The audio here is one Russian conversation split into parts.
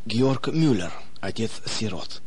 Георг Мюллер, отец сирот.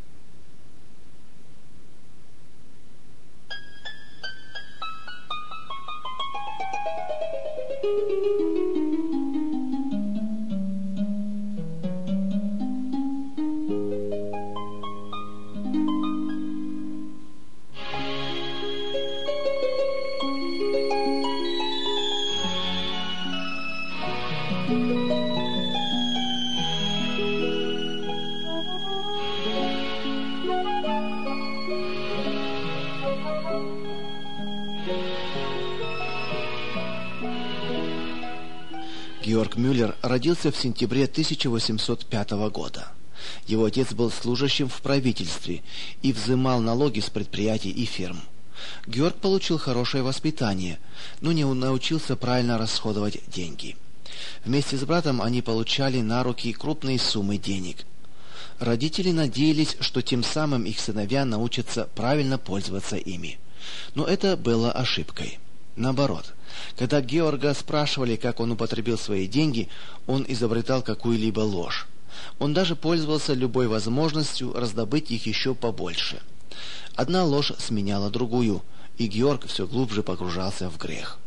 Георг Мюллер родился в сентябре 1805 года. Его отец был служащим в правительстве и взимал налоги с предприятий и фирм. Георг получил хорошее воспитание, но не научился правильно расходовать деньги. Вместе с братом они получали на руки крупные суммы денег. Родители надеялись, что тем самым их сыновья научатся правильно пользоваться ими. Но это было ошибкой. Наоборот, когда Георга спрашивали, как он употребил свои деньги, он изобретал какую-либо ложь. Он даже пользовался любой возможностью раздобыть их еще побольше. Одна ложь сменяла другую, и Георг все глубже погружался в грех.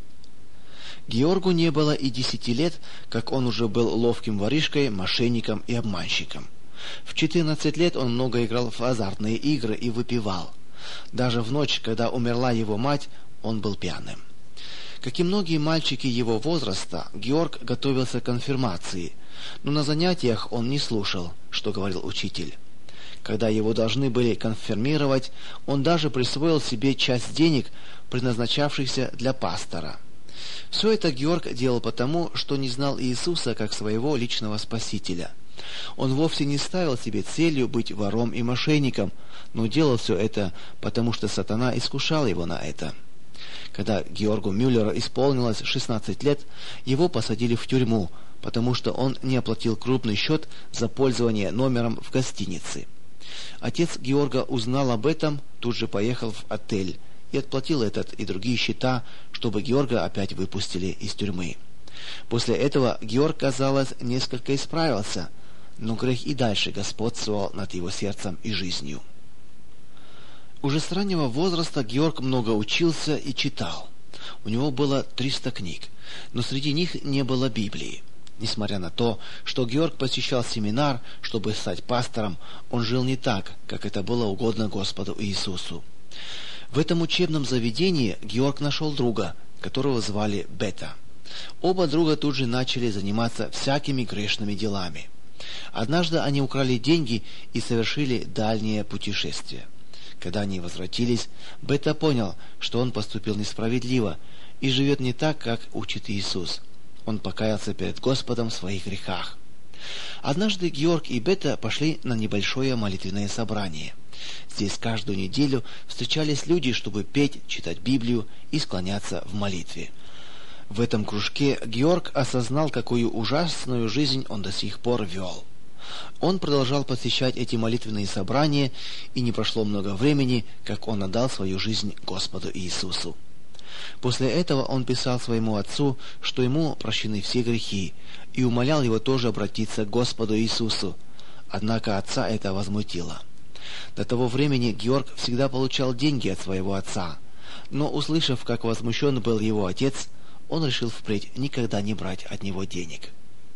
Георгу не было и 10 лет, как он уже был ловким воришкой, мошенником и обманщиком. В 14 лет он много играл в азартные игры и выпивал. Даже в ночь, когда умерла его мать, он был пьяным. Как и многие мальчики его возраста, Георг готовился к конфирмации, но на занятиях он не слушал, что говорил учитель. Когда его должны были конфирмировать, он даже присвоил себе часть денег, предназначавшихся для пастора. Все это Георг делал потому, что не знал Иисуса как своего личного спасителя. Он вовсе не ставил себе целью быть вором и мошенником, но делал все это, потому что сатана искушал его на это. Когда Георгу Мюллеру исполнилось 16 лет, его посадили в тюрьму, потому что он не оплатил крупный счет за пользование номером в гостинице. Отец Георга узнал об этом, тут же поехал в отель и отплатил этот и другие счета, чтобы Георга опять выпустили из тюрьмы. После этого Георг, казалось, несколько исправился, но грех и дальше господствовал над его сердцем и жизнью. Уже с раннего возраста Георг много учился и читал. У него было 300 книг, но среди них не было Библии. Несмотря на то, что Георг посещал семинар, чтобы стать пастором, он жил не так, как это было угодно Господу Иисусу. В этом учебном заведении Георг нашел друга, которого звали Бета. Оба друга тут же начали заниматься всякими грешными делами. Однажды они украли деньги и совершили дальнее путешествие. Когда они возвратились, Бета понял, что он поступил несправедливо и живет не так, как учит Иисус. Он покаялся перед Господом в своих грехах. Однажды Георг и Бета пошли на небольшое молитвенное собрание. Здесь каждую неделю встречались люди, чтобы петь, читать Библию и склоняться в молитве. В этом кружке Георг осознал, какую ужасную жизнь он до сих пор вел. Он продолжал посещать эти молитвенные собрания, и не прошло много времени, как он отдал свою жизнь Господу Иисусу. После этого он писал своему отцу, что ему прощены все грехи, и умолял его тоже обратиться к Господу Иисусу. Однако отца это возмутило. До того времени Георг всегда получал деньги от своего отца, но, услышав, как возмущен был его отец, он решил впредь никогда не брать от него денег.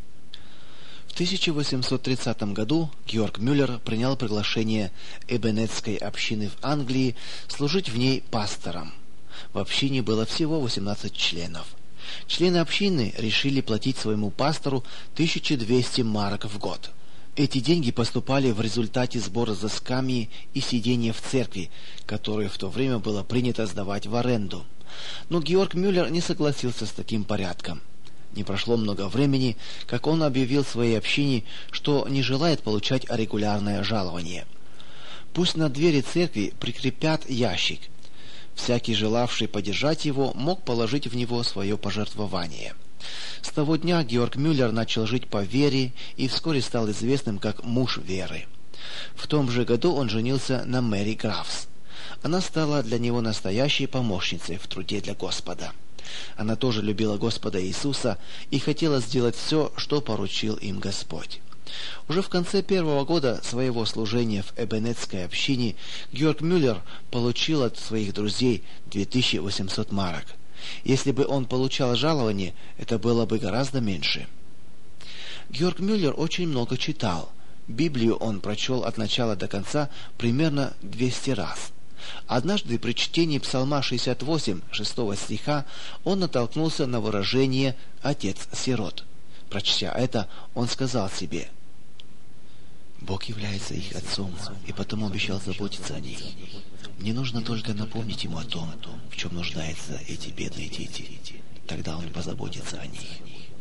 В 1830 году Георг Мюллер принял приглашение Эбенетской общины в Англии служить в ней пастором. В общине было всего 18 членов. Члены общины решили платить своему пастору 1200 марок в год. Эти деньги поступали в результате сбора за скамьи и сидения в церкви, которые в то время было принято сдавать в аренду. Но Георг Мюллер не согласился с таким порядком. Не прошло много времени, как он объявил своей общине, что не желает получать регулярное жалование. Пусть на двери церкви прикрепят ящик. Всякий, желавший поддержать его, мог положить в него свое пожертвование. С того дня Георг Мюллер начал жить по вере и вскоре стал известным как муж веры. В том же году он женился на Мэри Графс. Она стала для него настоящей помощницей в труде для Господа. Она тоже любила Господа Иисуса и хотела сделать все, что поручил им Господь. Уже в конце первого года своего служения в Эбенетской общине Георг Мюллер получил от своих друзей 2800 марок. Если бы он получал жалование, это было бы гораздо меньше. Георг Мюллер очень много читал. Библию он прочел от начала до конца примерно 200 раз. Однажды при чтении Псалма 68, 6 стиха, он натолкнулся на выражение «отец-сирот». Прочтя это, он сказал себе: «Бог является их отцом, и потому обещал заботиться о них. Мне нужно только напомнить ему о том, в чем нуждаются эти бедные дети. Тогда он позаботится о них».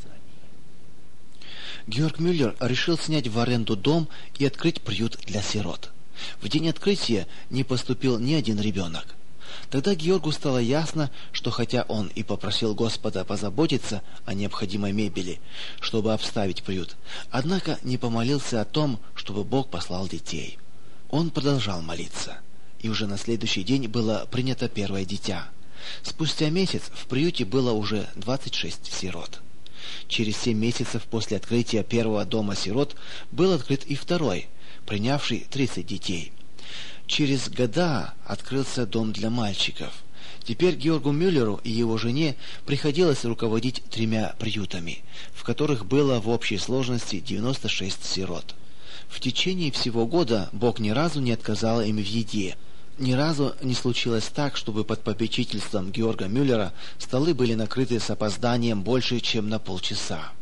Георг Мюллер решил снять в аренду дом и открыть приют для сирот. В день открытия не поступил ни один ребенок. Тогда Георгу стало ясно, что хотя он и попросил Господа позаботиться о необходимой мебели, чтобы обставить приют, однако не помолился о том, чтобы Бог послал детей. Он продолжал молиться, и уже на следующий день было принято первое дитя. Спустя месяц в приюте было уже 26 сирот. Через 7 месяцев после открытия первого дома сирот был открыт и второй, принявший 30 детей. Через года открылся дом для мальчиков. Теперь Георгу Мюллеру и его жене приходилось руководить 3 приютами, в которых было в общей сложности 96 сирот. В течение всего года Бог ни разу не отказал им в еде. Ни разу не случилось так, чтобы под попечительством Георга Мюллера столы были накрыты с опозданием больше, чем на полчаса.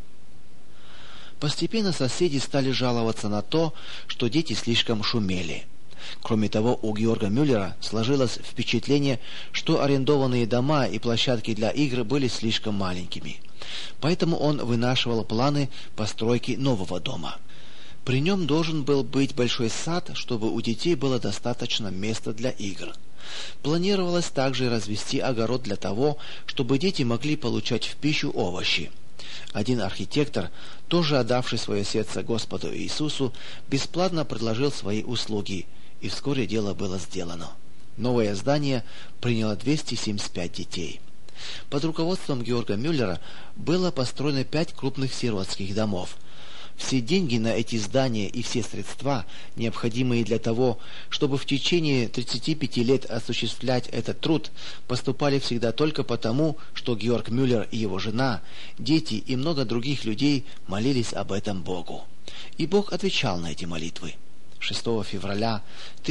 Постепенно соседи стали жаловаться на то, что дети слишком шумели. Кроме того, у Георга Мюллера сложилось впечатление, что арендованные дома и площадки для игр были слишком маленькими. Поэтому он вынашивал планы постройки нового дома. При нем должен был быть большой сад, чтобы у детей было достаточно места для игр. Планировалось также развести огород для того, чтобы дети могли получать в пищу овощи. Один архитектор, тоже отдавший свое сердце Господу Иисусу, бесплатно предложил свои услуги, и вскоре дело было сделано. Новое здание приняло 275 детей. Под руководством Георга Мюллера было построено 5 крупных сиротских домов. Все деньги на эти здания и все средства, необходимые для того, чтобы в течение 35 лет осуществлять этот труд, поступали всегда только потому, что Георг Мюллер и его жена, дети и много других людей молились об этом Богу. И Бог отвечал на эти молитвы. 6 февраля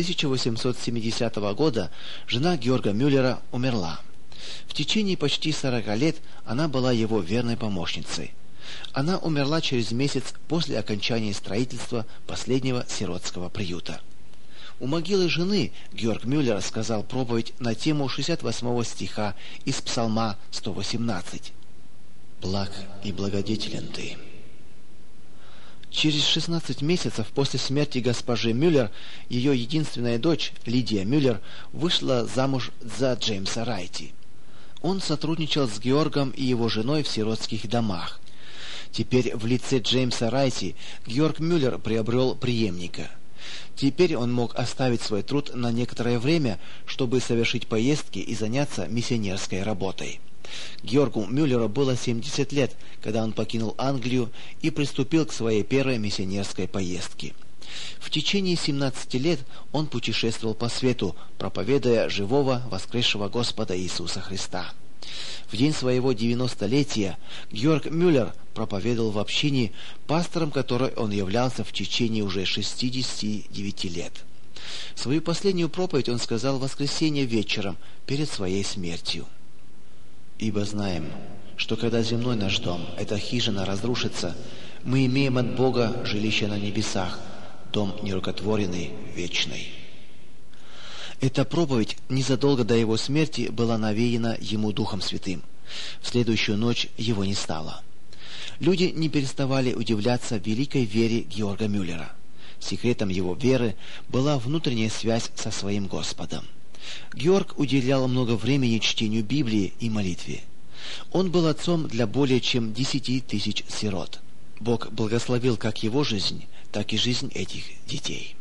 1870 года жена Георга Мюллера умерла. В течение почти 40 лет она была его верной помощницей. Она умерла через месяц после окончания строительства последнего сиротского приюта. У могилы жены Георг Мюллер сказал проповедь на тему 68 стиха из Псалма 118. «Благ и благодетелен ты». Через 16 месяцев после смерти госпожи Мюллер ее единственная дочь, Лидия Мюллер, вышла замуж за Джеймса Райти. Он сотрудничал с Георгом и его женой в сиротских домах. Теперь в лице Джеймса Райти Георг Мюллер приобрел преемника. Теперь он мог оставить свой труд на некоторое время, чтобы совершить поездки и заняться миссионерской работой. Георгу Мюллеру было 70 лет, когда он покинул Англию и приступил к своей первой миссионерской поездке. В течение 17 лет он путешествовал по свету, проповедуя живого воскресшего Господа Иисуса Христа. В день своего 90-летия Георг Мюллер проповедовал в общине, пастором которой он являлся в течение уже 69 лет. Свою последнюю проповедь он сказал в воскресенье вечером перед своей смертью. «Ибо знаем, что когда земной наш дом, эта хижина, разрушится, мы имеем от Бога жилище на небесах, дом нерукотворенный, вечный». Эта проповедь незадолго до его смерти была навеяна ему Духом Святым. В следующую ночь его не стало. Люди не переставали удивляться великой вере Георга Мюллера. Секретом его веры была внутренняя связь со своим Господом. Георг уделял много времени чтению Библии и молитве. Он был отцом для более чем 10 тысяч сирот. Бог благословил как его жизнь, так и жизнь этих детей.